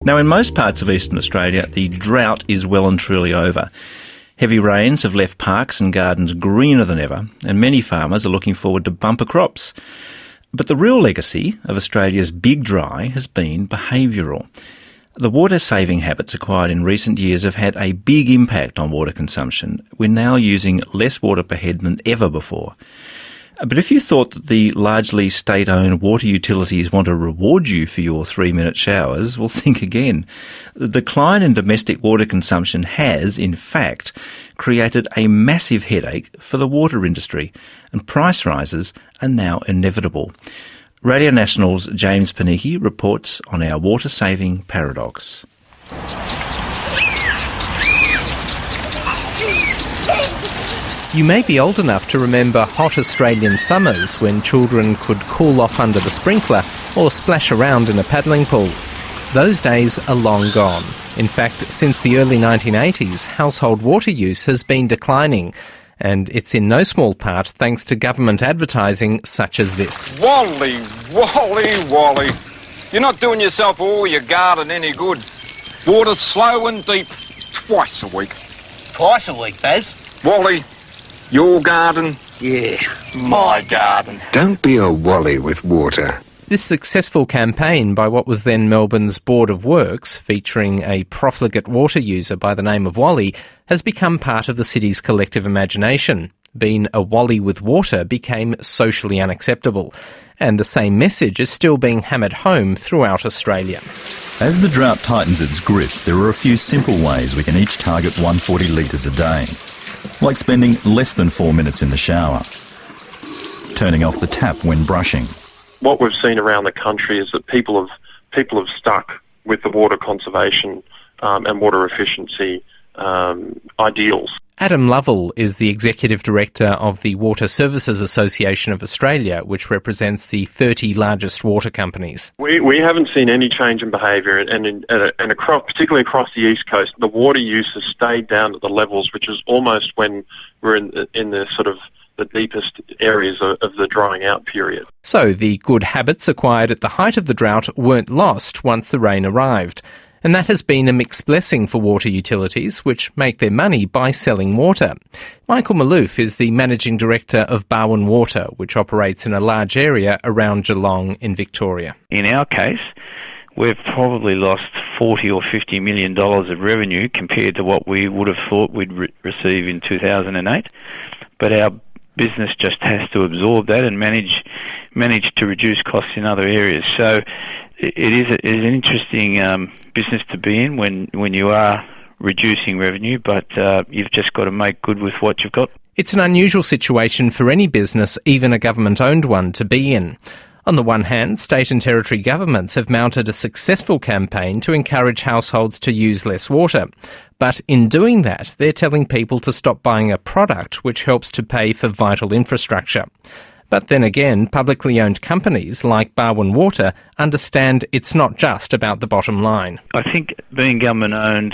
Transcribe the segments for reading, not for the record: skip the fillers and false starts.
Now, in most parts of eastern Australia, the drought is well and truly over. Heavy rains have left parks and gardens greener than ever, and many farmers are looking forward to bumper crops. But the real legacy of Australia's big dry has been behavioural. The water-saving habits acquired in recent years have had a big impact on water consumption. We're now using less water per head than ever before. But if you thought that the largely state-owned water utilities want to reward you for your 3-minute showers, well, think again. The decline in domestic water consumption has, in fact, created a massive headache for the water industry, and price rises are now inevitable. Radio National's James Panichi reports on our water-saving paradox. You may be old enough to remember hot Australian summers when children could cool off under the sprinkler or splash around in a paddling pool. Those days are long gone. In fact, since the early 1980s, household water use has been declining, and it's in no small part thanks to government advertising such as this. Wally, Wally, Wally. You're not doing yourself or your garden any good. Water slow and deep, twice a week. Twice a week, Baz? Wally, your garden? Yeah, my garden. Don't be a Wally with water. This successful campaign by what was then Melbourne's Board of Works, featuring a profligate water user by the name of Wally, has become part of the city's collective imagination. Being a Wally with water became socially unacceptable, and the same message is still being hammered home throughout Australia. As the drought tightens its grip, there are a few simple ways we can each target 140 litres a day. Like spending less than 4 minutes in the shower, turning off the tap when brushing. What we've seen around the country is that people have stuck with the water conservation and water efficiency ideals. Adam Lovell is the Executive Director of the Water Services Association of Australia, which represents the 30 largest water companies. We haven't seen any change in behaviour, and particularly across the East Coast, the water use has stayed down at the levels which is almost when we're in the sort of the deepest areas of the drying out period. So the good habits acquired at the height of the drought weren't lost once the rain arrived. And that has been a mixed blessing for water utilities, which make their money by selling water. Michael Maloof is the Managing Director of Barwon Water, which operates in a large area around Geelong in Victoria. In our case, we've probably lost $40 or $50 million of revenue compared to what we would have thought we'd receive in 2008. But our business just has to absorb that and manage to reduce costs in other areas. So it is an interesting business to be in when you are reducing revenue, but you've just got to make good with what you've got. It's an unusual situation for any business, even a government-owned one, to be in. On the one hand, state and territory governments have mounted a successful campaign to encourage households to use less water. But in doing that, they're telling people to stop buying a product which helps to pay for vital infrastructure. But then again, publicly owned companies like Barwon Water understand it's not just about the bottom line. I think being government owned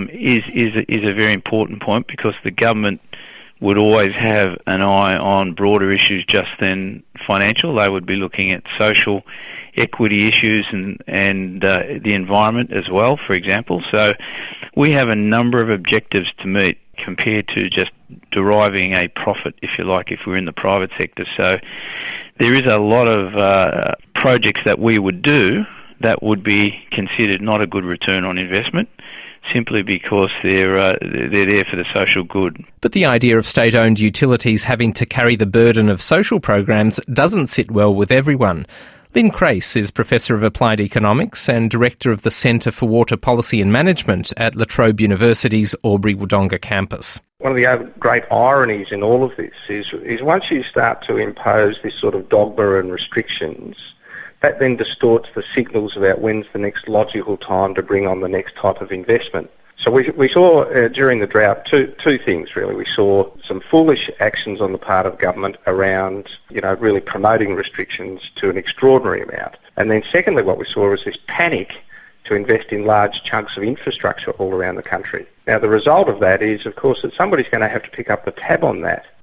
is a very important point, because the government would always have an eye on broader issues just than financial. They would be looking at social equity issues and the environment as well, for example. So we have a number of objectives to meet compared to just deriving a profit, if you like, if we're in the private sector. So there is a lot of projects that we would do that would be considered not a good return on investment, simply because they're there for the social good. But the idea of state-owned utilities having to carry the burden of social programs doesn't sit well with everyone. Lynn Crace is Professor of Applied Economics and Director of the Centre for Water Policy and Management at La Trobe University's Albury-Wodonga campus. One of the great ironies in all of this is once you start to impose this sort of dogma and restrictions, that then distorts the signals about when's the next logical time to bring on the next type of investment. So we saw during the drought two things really. We saw some foolish actions on the part of government around, really promoting restrictions to an extraordinary amount. And then secondly, what we saw was this panic to invest in large chunks of infrastructure all around the country. Now the result of that is, of course, that somebody's going to have to pick up the tab on that.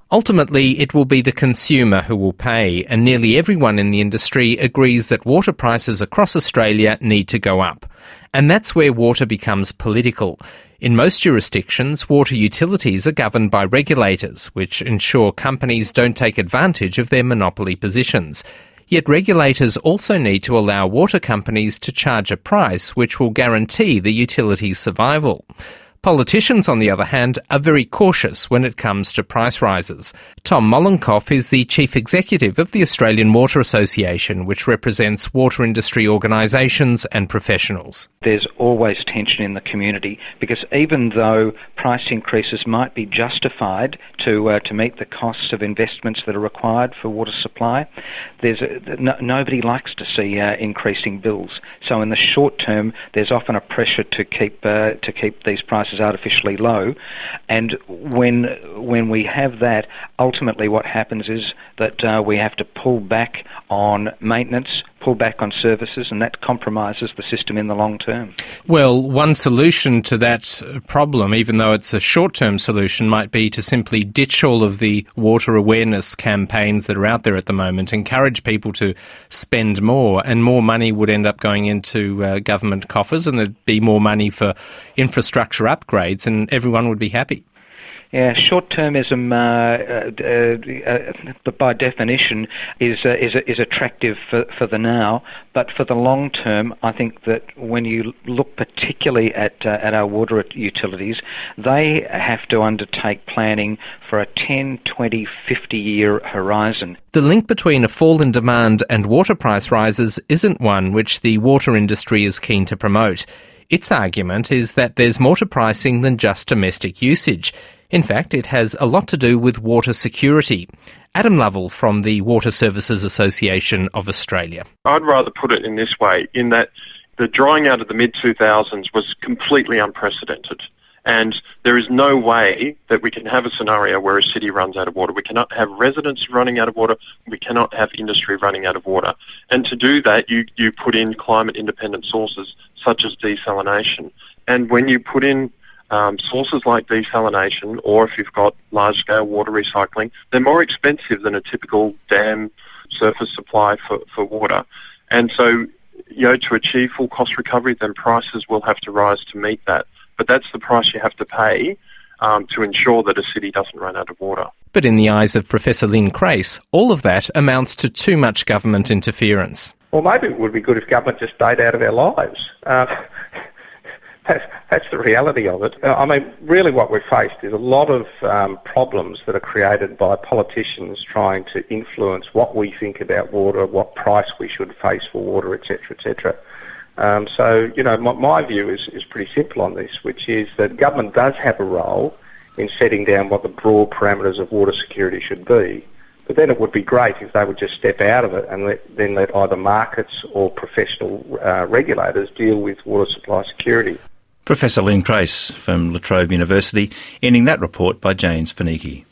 Ultimately, it will be the consumer who will pay, and nearly everyone in the industry agrees that water prices across Australia need to go up. And that's where water becomes political. In most jurisdictions, water utilities are governed by regulators, which ensure companies don't take advantage of their monopoly positions. Yet regulators also need to allow water companies to charge a price which will guarantee the utility's survival. Politicians, on the other hand, are very cautious when it comes to price rises. Tom Mollenkopf is the Chief Executive of the Australian Water Association, which represents water industry organisations and professionals. There's always tension in the community because even though price increases might be justified to meet the costs of investments that are required for water supply, nobody likes to see increasing bills. So in the short term, there's often a pressure to keep these prices artificially low, and when we have that, ultimately what happens is that we have to pull back on maintenance, pull back on services, and that compromises the system in the long term. Well, one solution to that problem, even though it's a short-term solution, might be to simply ditch all of the water awareness campaigns that are out there at the moment, encourage people to spend more, and more money would end up going into government coffers, and there'd be more money for infrastructure upgrades, and everyone would be happy. Yeah, short-termism, by definition, is attractive for the now, but for the long term, I think that when you look particularly at our water utilities, they have to undertake planning for a 10, 20, 50-year horizon. The link between a fall in demand and water price rises isn't one which the water industry is keen to promote. Its argument is that there's more to pricing than just domestic usage. In fact, it has a lot to do with water security. Adam Lovell from the Water Services Association of Australia. I'd rather put it in this way, in that the drying out of the mid-2000s was completely unprecedented. And there is no way that we can have a scenario where a city runs out of water. We cannot have residents running out of water. We cannot have industry running out of water. And to do that, you put in climate-independent sources such as desalination. And when you put in sources like desalination, or if you've got large-scale water recycling, they're more expensive than a typical dam surface supply for water. And so, to achieve full cost recovery, then prices will have to rise to meet that. But that's the price you have to pay to ensure that a city doesn't run out of water. But in the eyes of Professor Lynn Crace, all of that amounts to too much government interference. Well, maybe it would be good if government just stayed out of our lives. That's the reality of it. Really what we've faced is a lot of problems that are created by politicians trying to influence what we think about water, what price we should face for water, etc., etc. My view is pretty simple on this, which is that government does have a role in setting down what the broad parameters of water security should be. But then it would be great if they would just step out of it and let either markets or professional regulators deal with water supply security. Professor Lynn Crace from La Trobe University, ending that report by James Panichi.